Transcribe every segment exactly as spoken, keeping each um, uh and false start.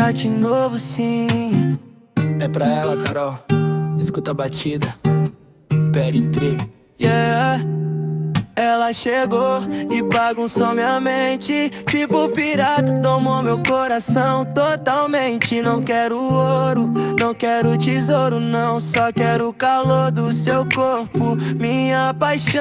pirate novo sim. É pra ela, Carol. Escuta a batida. Pere Yeah. Ela chegou e bagunçou minha mente. Tipo pirata, tomou meu coração totalmente. Não quero ouro, não quero tesouro não. Só quero o calor do seu corpo, minha paixão.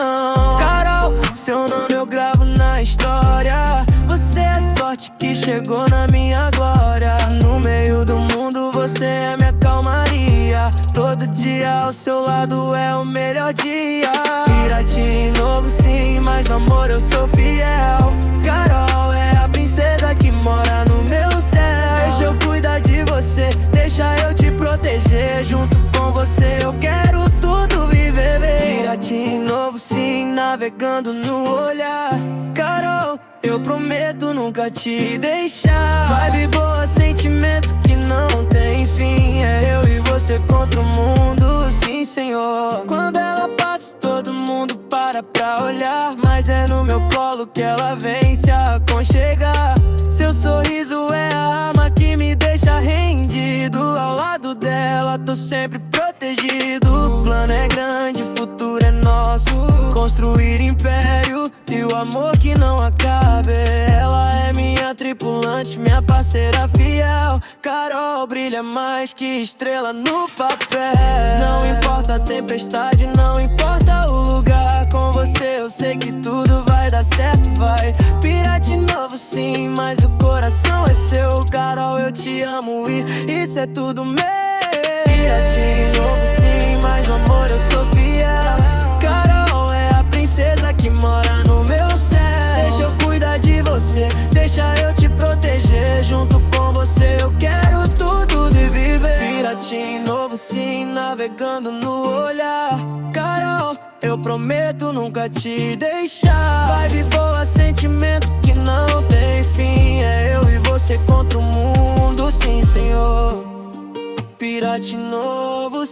Carol, seu nome eu gravo na história. Você é sorte que chegou na minha glória. No meio do mundo você é minha calmaria. Todo dia ao seu lado é o melhor dia. Pirate novo sim, mas no amor eu sou fiel. Carol é a princesa que mora no meu céu. Deixa eu cuidar de você, deixa eu te proteger. Junto com você eu quero tudo viver. Pirate novo sim, navegando no olhar. Carol, eu prometo nunca te deixar. Vibe boa, sentimento que não tem fim. É eu e você contra o mundo, sim senhor. Quando ela passa todo mundo para pra olhar, mas é no meu colo que ela vem se aconchegar. Seu sorriso é a arma que me deixa rendido. Ao lado dela tô sempre protegido. O plano é grande, o futuro é nosso. Construir império e o amor que não acabe. Ela é minha tripulante, minha parceira fiel. Carol brilha mais que estrela no papel. Não importa a tempestade, não importa o lugar. Com você eu sei que tudo vai dar certo, vai. Pirate novo sim, mas o coração é seu. Carol, eu te amo e isso é tudo meu. Pirate novo sim, mas no amor eu sou fiel. Carol é a princesa que mora no meu céu. Deixa eu cuidar de você, deixa eu te proteger. Junto com você eu quero tudo de viver. Pirate novo sim, navegando no olhar. Carol, eu prometo nunca te deixar. Vibe boa, sentimento que não tem fim. É eu e você contra o mundo, sim senhor. Pirate novo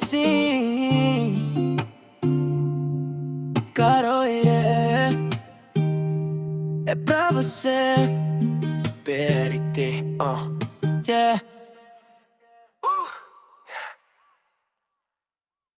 sim. Carol, yeah. É pra você. P R T, uh. Yeah.